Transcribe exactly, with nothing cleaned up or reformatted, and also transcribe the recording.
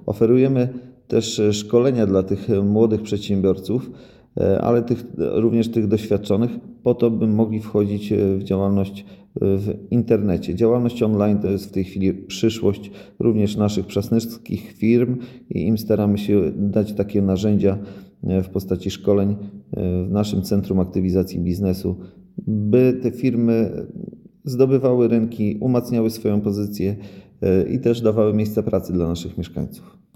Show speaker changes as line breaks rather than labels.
Oferujemy też szkolenia dla tych młodych przedsiębiorców, ale tych, również tych doświadczonych, po to, by mogli wchodzić w działalność w internecie. Działalność online to jest w tej chwili przyszłość również naszych przasnyskich firm i im staramy się dać takie narzędzia w postaci szkoleń w naszym Centrum Aktywizacji Biznesu, by te firmy zdobywały rynki, umacniały swoją pozycję i też dawały miejsca pracy dla naszych mieszkańców.